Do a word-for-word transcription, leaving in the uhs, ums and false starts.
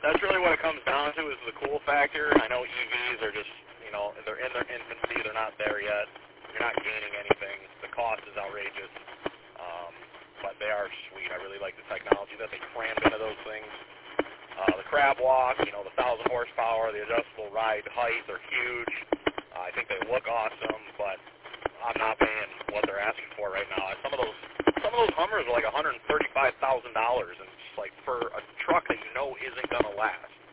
that's really what it comes down to is the cool factor. I know E Vs are just, you know, they're in their infancy. They're not there yet. You're not gaining anything. The cost is outrageous, um, but they are sweet. I really like the technology that they crammed into those things. Uh, the crab walk, you know, the one thousand horsepower, the adjustable ride height, they're huge. Uh, I think they look awesome, but I'm not paying what they're asking for right now. Some of those some of those Hummers are like one hundred thirty-five thousand dollars, and it's like for a truck that you know isn't going to last.